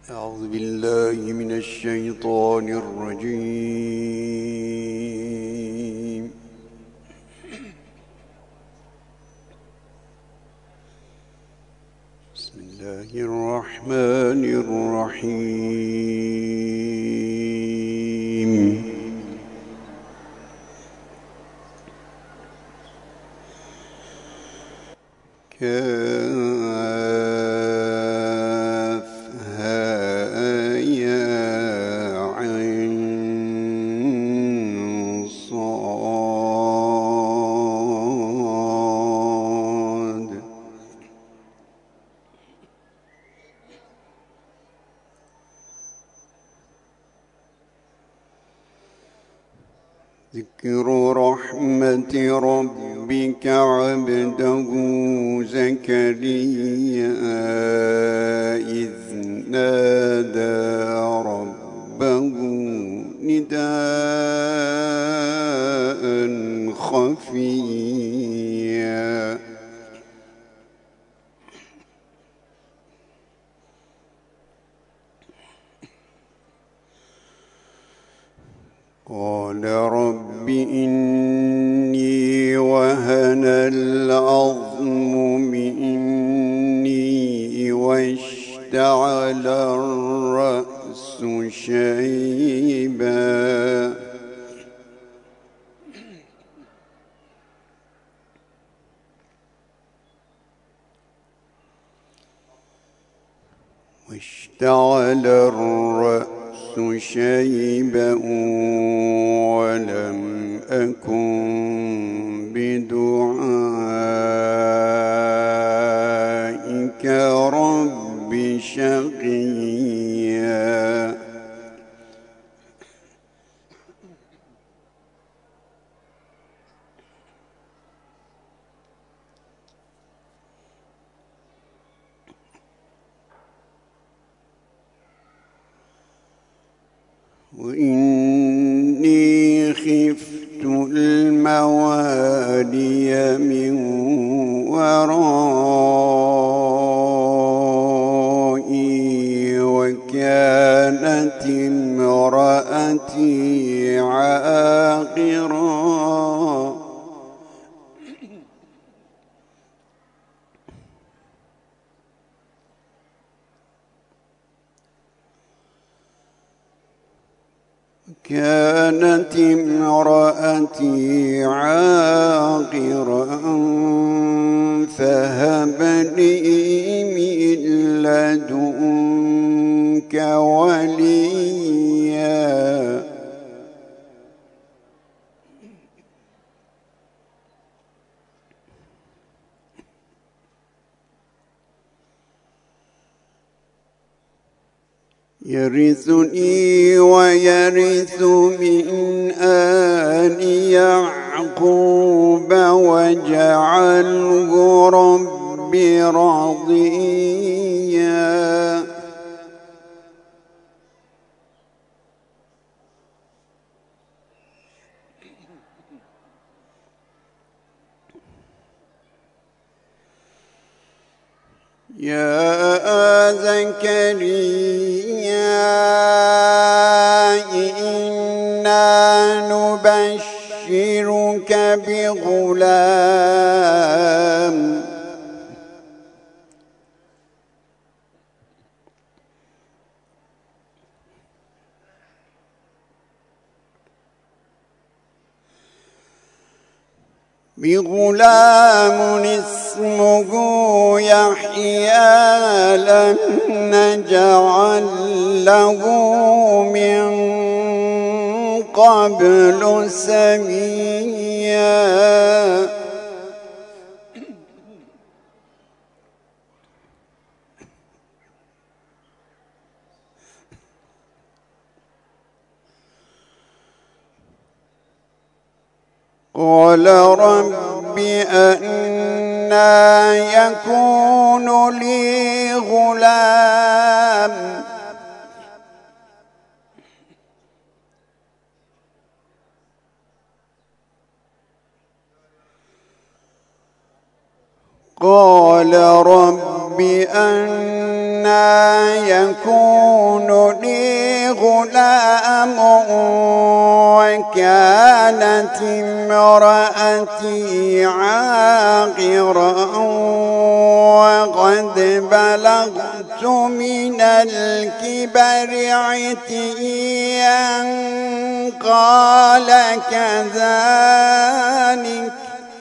أعوذ بالله من الشيطان الرجيم. بسم الله الرحمن الرحيم. كافها يا عين صاد. ذكر رحمة ربك عبده زكريا إذ نادى ربه نداء خفيا. قال رب إني وهن العظم مني واشتعل الرأس شيبا ولم أكن بدعائك رب شقيا. وإني خفت الموالي من ورائي وكانت امرأتي عاقرا. كانت امرأتي عاقرا فهب لي من لدنك وليا. يرثني ويرث من آل يعقوب واجعله رب رضيا. يا زكريا إنا نبشرك بغلام اسمه يحيى لم نجعل له من قبل سميا. قال رب أنى يكون لي غلام قال رب أنى يكون لي غلام وكانت امرأتي عاقرا وقد بلغت من الكبر عتيا قال كذلك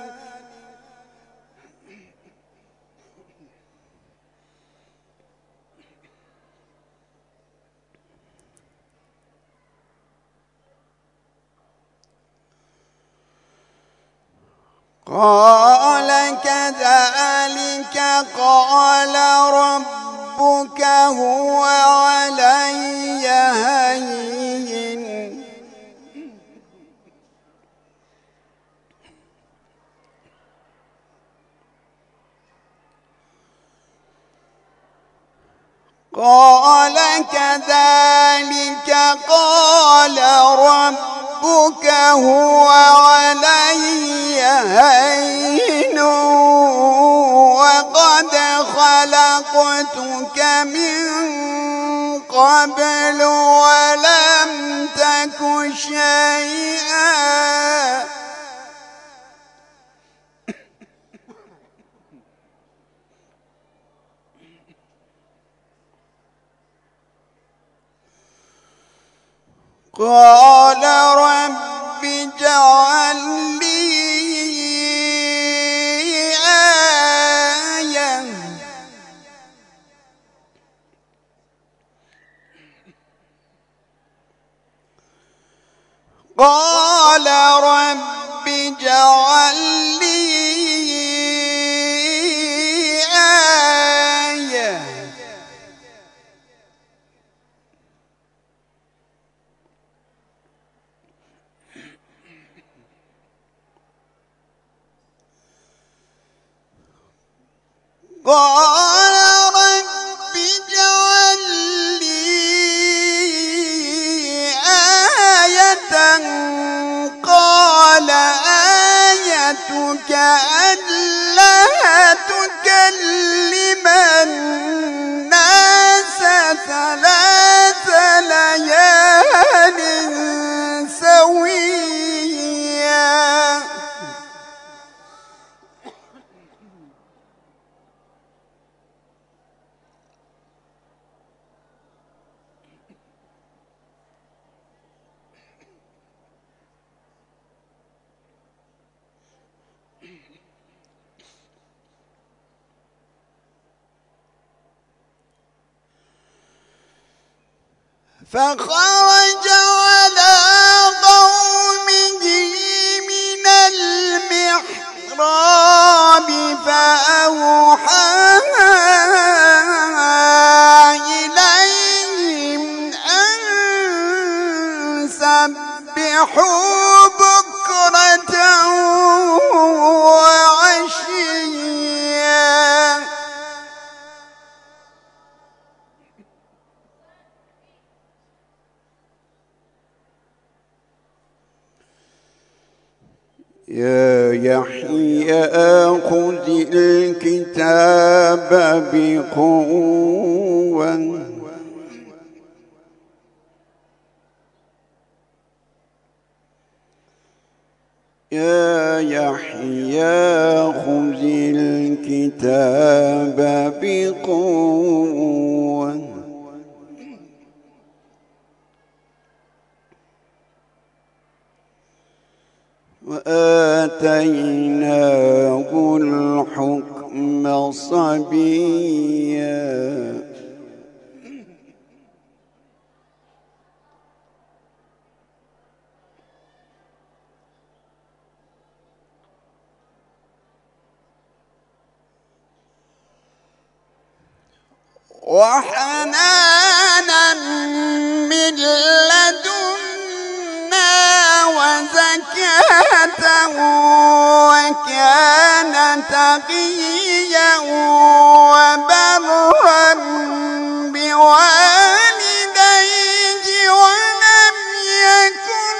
قال ربك هو علي هين قال كذلك قال ربك هو علي هين وقد خلقتك من قبل ولم تك شيئا قال رب اجعل لي آية قال رب اجعل لي آية قال رب اجعل لي آية قال آيتك ألا تكلم الناس 3 ليال سويا فخرج على قومه من المحراب فأوحى إليهم أن سبحوا بكرة وعشيا يا يحيى خذ الكتاب بقوة يا يحيى خذ الكتاب بقوة وآتيناه الحكم صبيا وحنانا من لدنا وزكاة وكان تقيا وبرا بوالديه ولم يكن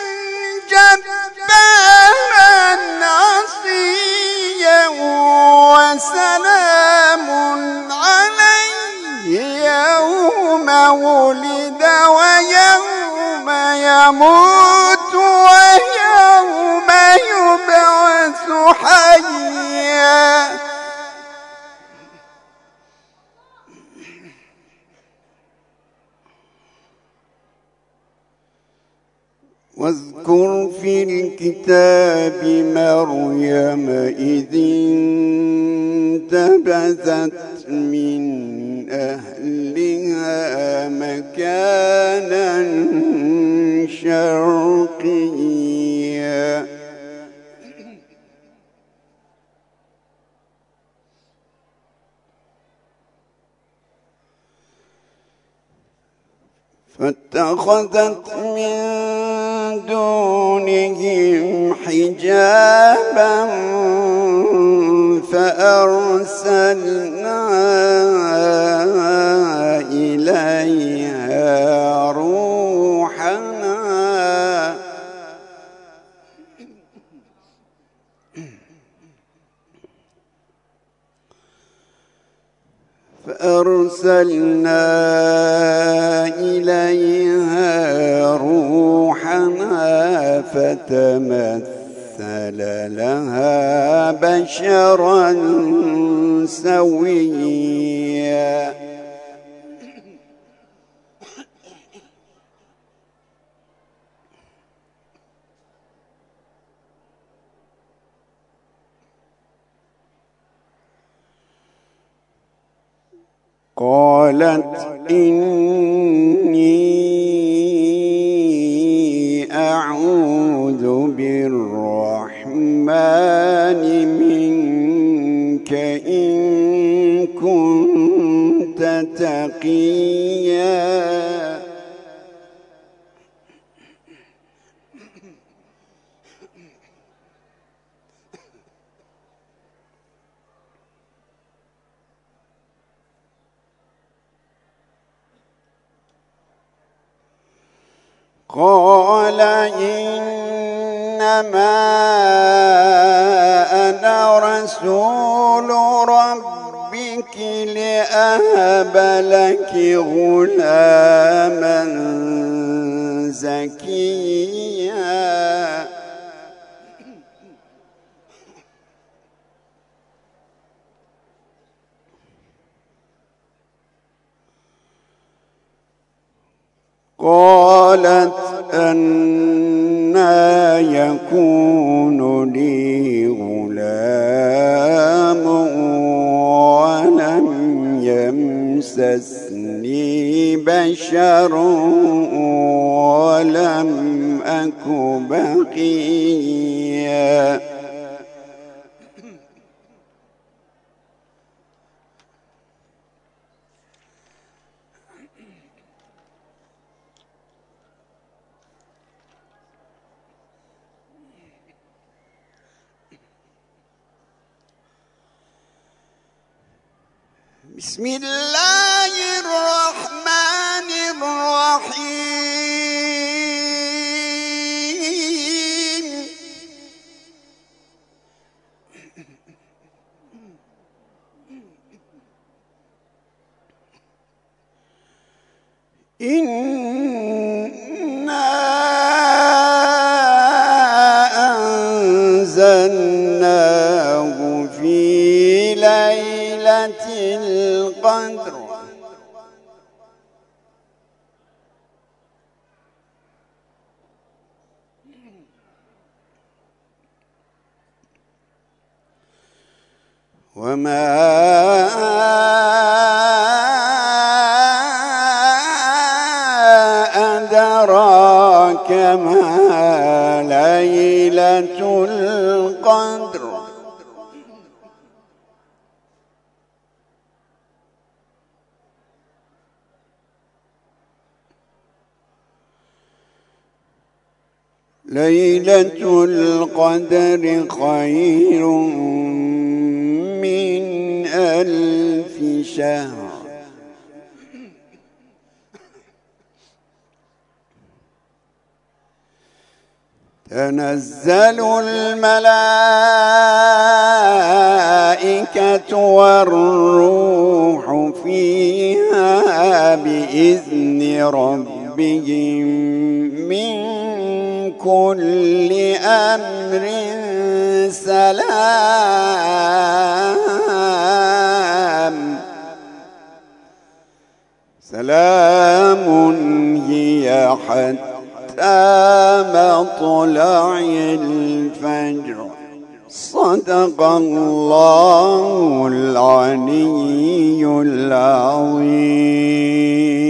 جبارا عصيا وسلام عليه ولد ويوم يموت ويوم يبعث حيا. واذكر في الكتاب مريم إذ انتبذت من أهلها مكانا شرقيا فاتخذت من دونهم حجابا فأرسلنا إليها روحنا فتمثل لها بشرا سويا. قالت إني أعوذ بالرحمن منك إن كنت تقيا. قال إنما أنا رسول ربك لأهب لك غلاما زكيا. قالت أنى يكون لي غلام ولم يمسسني بشر ولم أك بغيا. بسم الله الرحمن الرحيم. إنا أنزلناه في ليلة القدر وما أدراك ما ليلة القدر. ليلة القدر خير من 1000 شهر. تنزل الملائكة والروح فيها بإذن ربهم من كل أمر سلام هي حتى مطلع الفجر. صدق الله العلي العظيم.